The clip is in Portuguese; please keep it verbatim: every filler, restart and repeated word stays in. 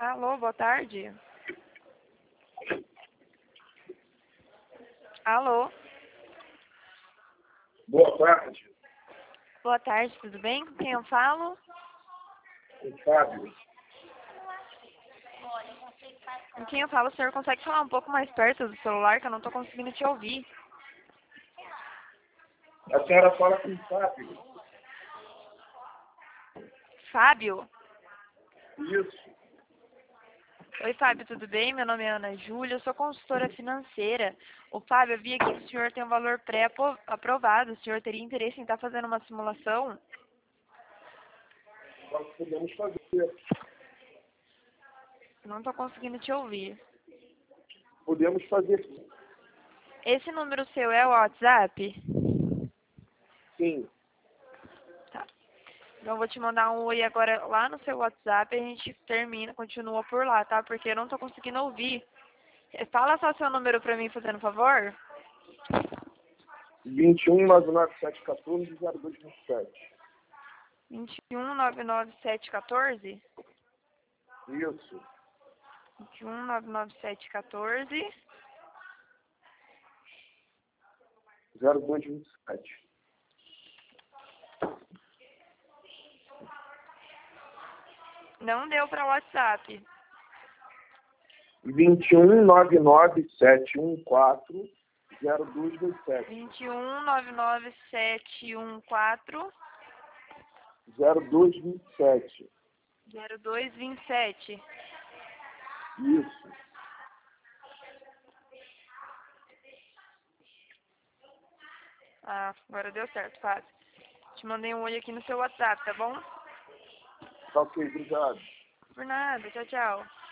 Alô, boa tarde. Alô, Boa tarde, boa tarde, tudo bem? Com quem eu falo? o Fábio. Com quem eu falo, o senhor consegue falar um pouco mais perto do celular, que eu não estou conseguindo te ouvir. A senhora fala com o Fábio. Fábio? Isso. Oi, Fábio, tudo bem? Meu nome é Ana Júlia, eu sou consultora financeira. O Fábio, eu vi aqui que o senhor tem um valor pré-aprovado. O senhor teria interesse em estar fazendo uma simulação? Nós podemos fazer. Não estou conseguindo te ouvir. Podemos fazer. Esse número seu é o WhatsApp? Sim. Tá. Então eu vou te mandar um oi agora lá no seu WhatsApp e a gente termina, continua por lá, tá? Porque eu não tô conseguindo ouvir. Fala só seu número pra mim, fazendo favor. vinte e um, nove nove sete um quatro, zero dois dois sete. vinte e um, nove nove sete um quatro? Isso. vinte e um, nove nove sete um quatro. zero dois dois sete. Não deu pra WhatsApp. vinte e um, nove nove sete um quatro, zero dois dois sete. vinte e um, nove nove sete um quatro, zero dois dois sete. zero dois dois sete. Isso. Ah, agora deu certo, Fábio. Te mandei um oi aqui no seu WhatsApp, tá bom? Tá ok, obrigado. Por nada, tchau, tchau.